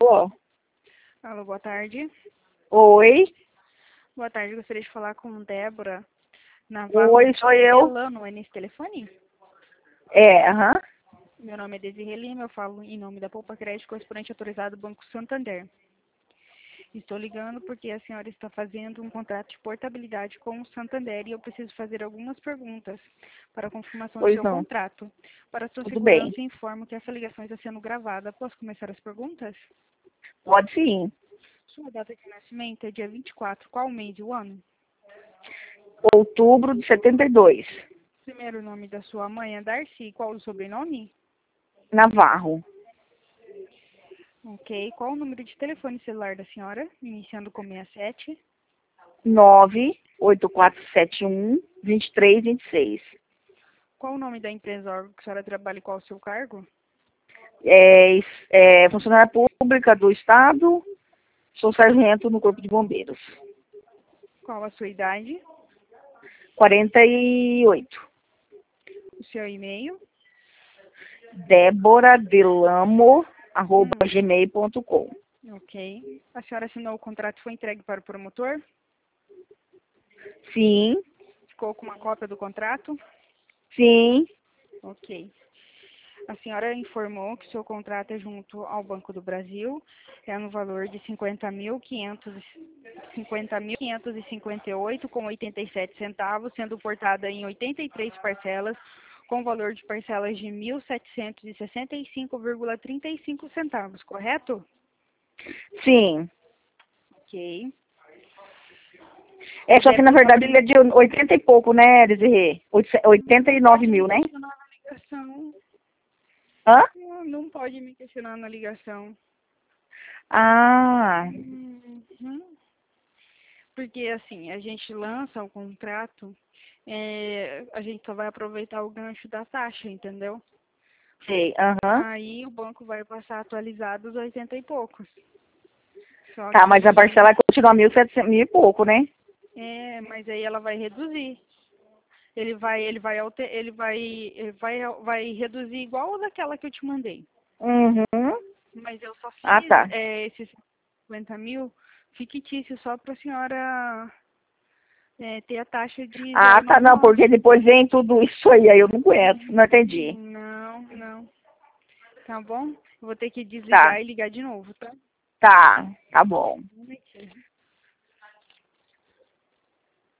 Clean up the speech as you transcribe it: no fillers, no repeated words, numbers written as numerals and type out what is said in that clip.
Alô? Alô, boa tarde. Oi? Boa tarde, gostaria de falar com Débora Navarro Oi, sou eu. Delano, é nesse telefone? É, aham. Meu nome é Desirê Lima, eu falo em nome da Poupa Crédito, correspondente autorizado do Banco Santander. Estou ligando porque a senhora está fazendo um contrato de portabilidade com o Santander e eu preciso fazer algumas perguntas para a confirmação do Pois seu não. contrato. Para sua Tudo bem. segurança, informo que essa ligação está sendo gravada. Posso começar as perguntas? Pode sim. Sua data de nascimento é dia 24, qual mês e o ano? Outubro de 72. Primeiro nome da sua mãe é Darcy, qual o sobrenome? Navarro. Ok. Qual o número de telefone celular da senhora? Iniciando com 67. 98471-2326. Qual o nome da empresa órgão que a senhora trabalha e qual o seu cargo? É funcionária pública do Estado. Sou sargento no Corpo de Bombeiros. Qual a sua idade? 48. O seu e-mail? Deboradelamo@gmail.com. Ok. A senhora assinou o contrato e foi entregue para o promotor? Sim, Ficou com uma cópia do contrato? sim. Ok. A senhora informou que o seu contrato é junto ao Banco do Brasil, é no valor de 50.558,87 centavos, sendo portada em 83 parcelas, com valor de parcelas de 1.765,35 centavos, correto? Sim. Ok. É, O só que na débito está verdade ele é sendo... de 80 e pouco, né, Desirê? 89 Pode me mil, né? questionar na ligação. Hã? Não pode me questionar na ligação. Ah, Uhum. Porque, assim, a gente lança o contrato, a gente só vai aproveitar o gancho da taxa, entendeu? sei, aham. Aí o banco vai passar atualizado os 80 e poucos. Só Tá, mas a que, parcela continua 1.700 mil e pouco, né? mas aí ela vai reduzir. Ele vai reduzir igual a daquela que eu te mandei. Uhum. Mas eu só Ah, fiz tá. esses 50 mil fictício só para a senhora ter a taxa de Ah, tá, não, 0,99. porque depois vem tudo isso aí eu não conheço, não entendi. Não, não. Tá bom? Eu vou ter que Tá, desligar e ligar de novo, tá? tá, tá bom. Um momentinho.